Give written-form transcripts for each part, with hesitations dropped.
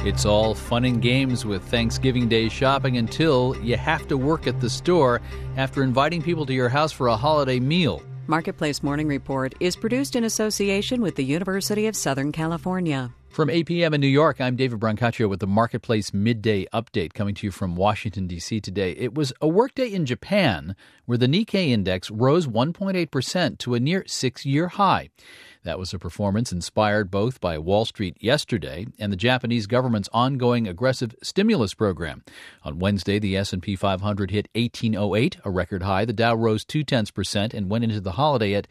It's all fun and games with Thanksgiving Day shopping until you have to work at the store after inviting people to your house for a holiday meal. Marketplace Morning Report is produced in association with the University of Southern California. From 8 p.m. in New York, I'm David Brancaccio with the Marketplace Midday Update coming to you from Washington, D.C. today. It was a workday in Japan where the Nikkei index rose 1.8% to a near six-year high. That was a performance inspired both by Wall Street yesterday and the Japanese government's ongoing aggressive stimulus program. On Wednesday, the S&P 500 hit 1808, a record high. The Dow rose 0.2% and went into the holiday at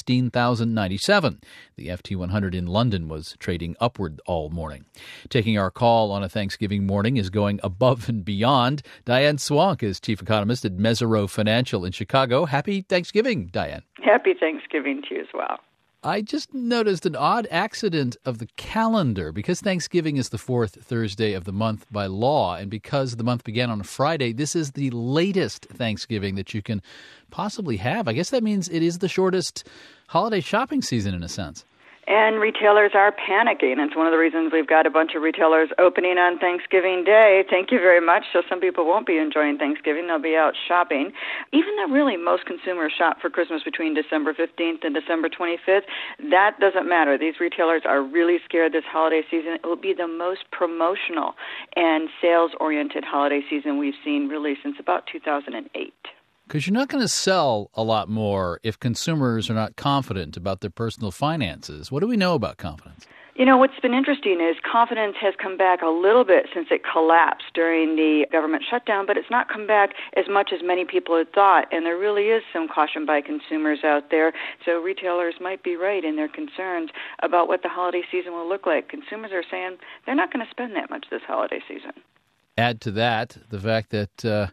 16,097. The FT 100 in London was trading upward all morning. Taking our call on a Thanksgiving morning is going above and beyond. Diane Swank is chief economist at Mesirow Financial in Chicago. Happy Thanksgiving, Diane. Happy Thanksgiving to you as well. I just noticed an odd accident of the calendar. Because Thanksgiving is the fourth Thursday of the month by law, and because the month began on a Friday, this is the latest Thanksgiving that you can possibly have. I guess that means it is the shortest holiday shopping season in a sense. And retailers are panicking. It's one of the reasons we've got a bunch of retailers opening on Thanksgiving Day. Thank you very much. So some people won't be enjoying Thanksgiving. They'll be out shopping. Even though really most consumers shop for Christmas between December 15th and December 25th, that doesn't matter. These retailers are really scared this holiday season. It will be the most promotional and sales-oriented holiday season we've seen really since about 2008. Because you're not going to sell a lot more if consumers are not confident about their personal finances. What do we know about confidence? You know, what's been interesting is confidence has come back a little bit since it collapsed during the government shutdown, but it's not come back as much as many people had thought, and there really is some caution by consumers out there. So retailers might be right in their concerns about what the holiday season will look like. Consumers are saying they're not going to spend that much this holiday season. Add to that the fact that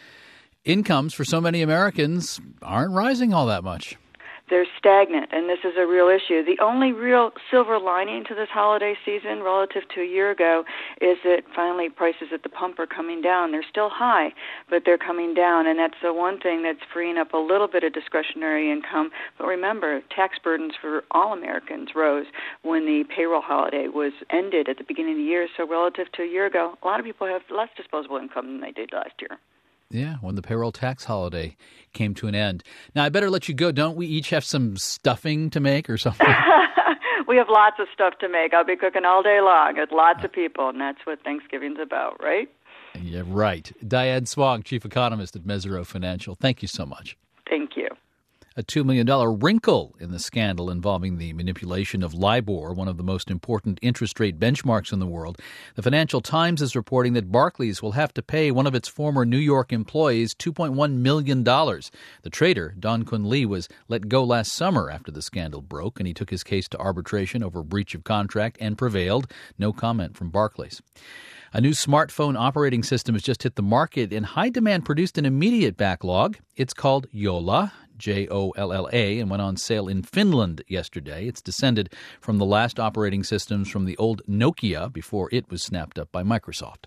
incomes for so many Americans aren't rising all that much. They're stagnant, and this is a real issue. The only real silver lining to this holiday season relative to a year ago is that finally prices at the pump are coming down. They're still high, but they're coming down, and that's the one thing that's freeing up a little bit of discretionary income. But remember, tax burdens for all Americans rose when the payroll holiday was ended at the beginning of the year. So relative to a year ago, a lot of people have less disposable income than they did last year. Yeah, when the payroll tax holiday came to an end. Now, I better let you go. Don't we each have some stuffing to make or something? We have lots of stuff to make. I'll be cooking all day long with lots of people, and that's what Thanksgiving's about, right? Yeah, right. Diane Swank, chief economist at Mesirow Financial. Thank you so much. Thank you. A $2 million wrinkle in the scandal involving the manipulation of LIBOR, one of the most important interest rate benchmarks in the world. The Financial Times is reporting that Barclays will have to pay one of its former New York employees $2.1 million. The trader, Don Kun Lee, was let go last summer after the scandal broke, and he took his case to arbitration over breach of contract and prevailed. No comment from Barclays. A new smartphone operating system has just hit the market, and high demand produced an immediate backlog. It's called Jolla, Jolla, and went on sale in Finland yesterday. It's descended from the last operating systems from the old Nokia before it was snapped up by Microsoft.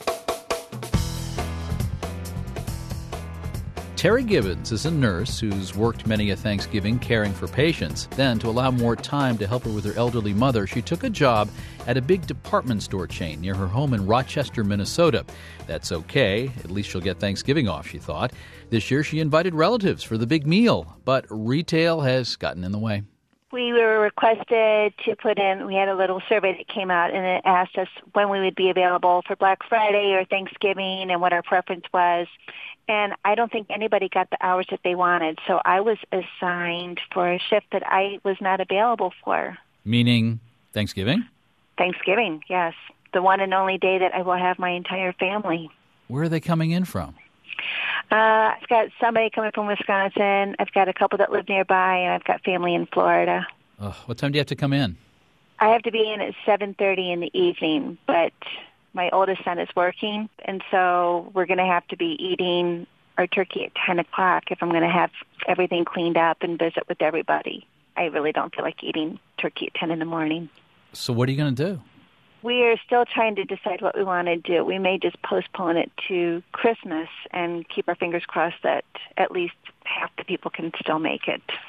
Terry Gibbons is a nurse who's worked many a Thanksgiving caring for patients. Then, to allow more time to help her with her elderly mother, she took a job at a big department store chain near her home in Rochester, Minnesota. That's okay. At least she'll get Thanksgiving off, she thought. This year, she invited relatives for the big meal, but retail has gotten in the way. We were requested to put in, we had a little survey that came out, and it asked us when we would be available for Black Friday or Thanksgiving and what our preference was. And I don't think anybody got the hours that they wanted. So I was assigned for a shift that I was not available for. Meaning Thanksgiving? Thanksgiving, yes. The one and only day that I will have my entire family. Where are they coming in from? I've got somebody coming from Wisconsin. I've got a couple that live nearby, and I've got family in Florida. What time do you have to come in? I have to be in at 7:30 in the evening, but my oldest son is working, and so we're going to have to be eating our turkey at 10 o'clock if I'm going to have everything cleaned up and visit with everybody. I really don't feel like eating turkey at 10 in the morning. So what are you going to do? We are still trying to decide what we want to do. We may just postpone it to Christmas and keep our fingers crossed that at least half the people can still make it.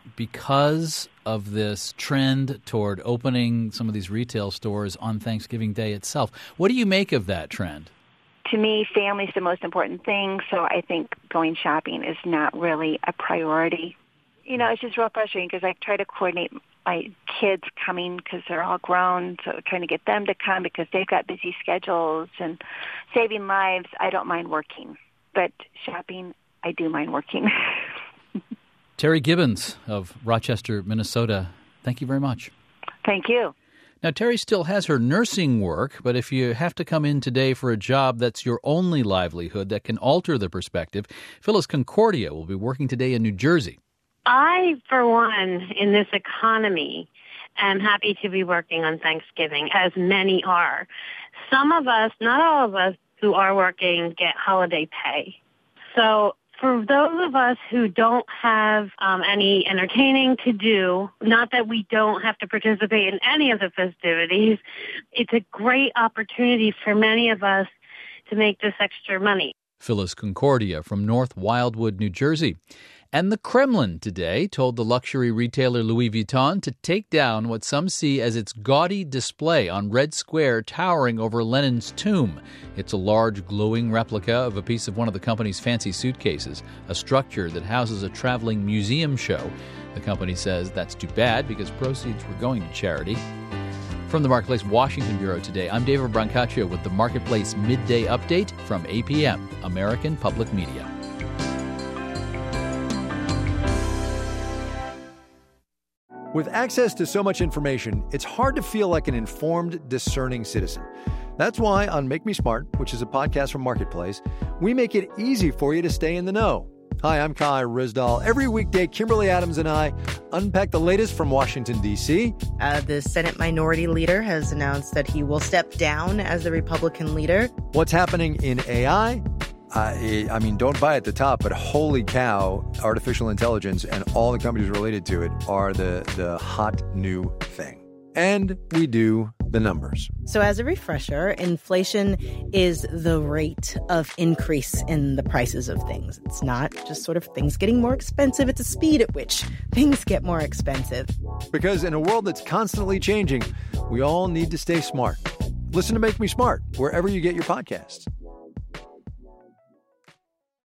because of this trend toward opening some of these retail stores on Thanksgiving Day itself. What do you make of that trend? To me, family's the most important thing, so I think going shopping is not really a priority. It's just real frustrating because I try to coordinate my kids coming because they're all grown, so trying to get them to come because they've got busy schedules and saving lives. I don't mind working, but shopping, I do mind working. Terry Gibbons of Rochester, Minnesota, thank you very much. Thank you. Now, Terry still has her nursing work, but if you have to come in today for a job that's your only livelihood, that can alter the perspective. Phyllis Concordia will be working today in New Jersey. I, for one, in this economy, am happy to be working on Thanksgiving, as many are. Some of us, not all of us, who are working get holiday pay. So for those of us who don't have any entertaining to do, not that we don't have to participate in any of the festivities, it's a great opportunity for many of us to make this extra money. Phyllis Concordia from North Wildwood, New Jersey. And the Kremlin today told the luxury retailer Louis Vuitton to take down what some see as its gaudy display on Red Square towering over Lenin's tomb. It's a large glowing replica of a piece of one of the company's fancy suitcases, a structure that houses a traveling museum show. The company says that's too bad because proceeds were going to charity. From the Marketplace Washington Bureau today, I'm David Brancaccio with the Marketplace Midday Update from APM, American Public Media. With access to so much information, it's hard to feel like an informed, discerning citizen. That's why on Make Me Smart, which is a podcast from Marketplace, we make it easy for you to stay in the know. Hi, I'm Kai Rizdal. Every weekday, Kimberly Adams and I unpack the latest from Washington, D.C. The Senate Minority Leader has announced that he will step down as the Republican leader. What's happening in AI? I mean, don't buy at the top, but holy cow, artificial intelligence and all the companies related to it are the hot new thing. And we do the numbers. So as a refresher, inflation is the rate of increase in the prices of things. It's not just sort of things getting more expensive. It's the speed at which things get more expensive. Because in a world that's constantly changing, we all need to stay smart. Listen to Make Me Smart wherever you get your podcasts.